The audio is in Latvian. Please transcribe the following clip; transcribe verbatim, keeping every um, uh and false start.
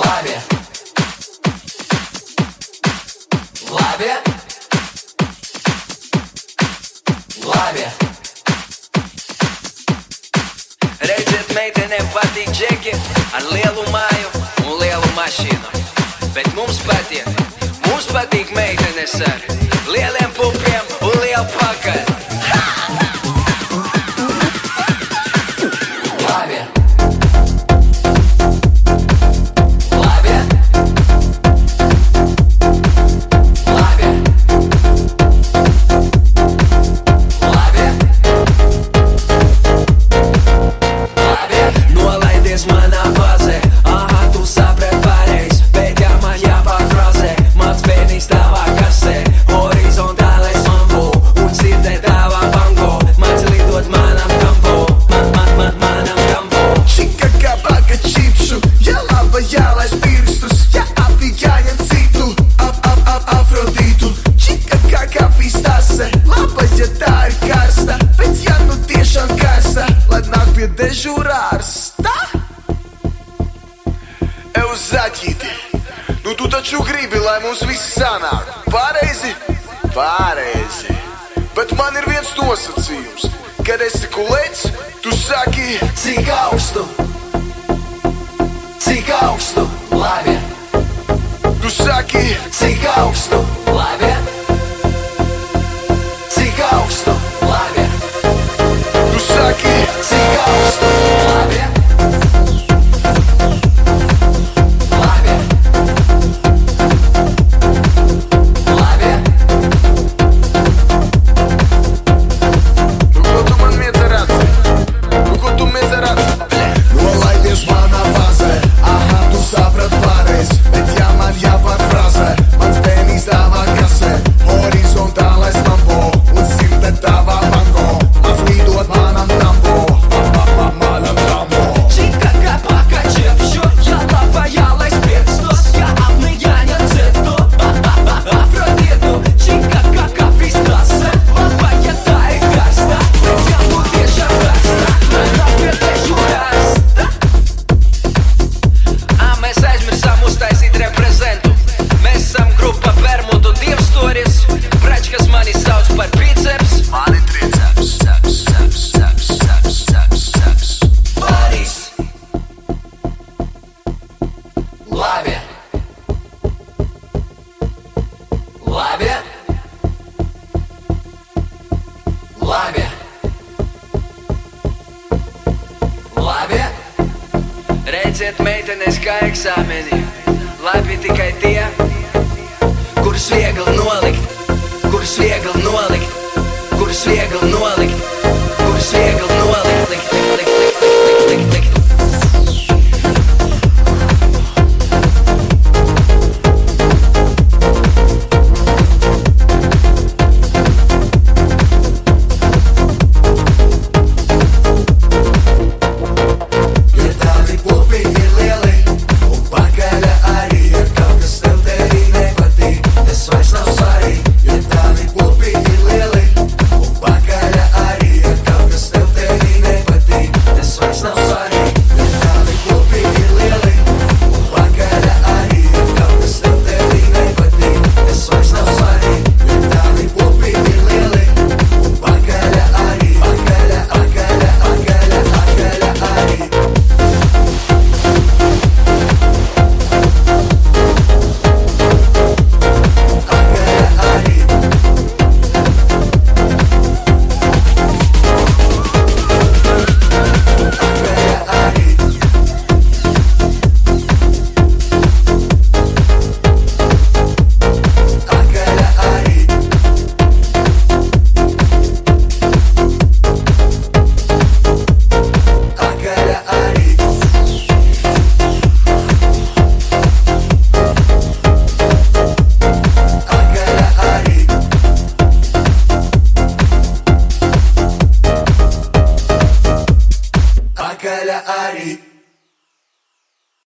Labi, labi, labi. Redziet, meitenēm patīk džeki ar lielu māju un lielu mašīnu. Bet mums patīk, mums patīk meitenes ar lieliem pupiem un lielu pakaļ. Labi. Dežurārsta? Ev zaķīti, nu tu taču gribi, lai mums viss sanāk. Pareizi? Pareizi. Bet man ir viens nosacījums. Kad esi kulēts, tu saki Cik augstu? Cik augstu? Labi. Tu saki Cik augstu? Labi. Cik augstu? Labi. Tu saki Cik augstu? Labi. Labi. Labi. Nu ko tu man mietarāts? Nu ko tu mietarāts? Nolaidies manā fazē, aha, tu saprat pareiz. Bet ja man jāpārfrazē, mans bērnīs tavā kasē. Horizontālais mambo un sirde tavā bango. Mans līdot manam tambo. Redziet, meitenes kā eksāmeni. Labi tikai tie, kurus viegli nolikt, kurus viegli nolikt, kurus viegli nolikt, kurus viegli nolikt, likt, likt, likt.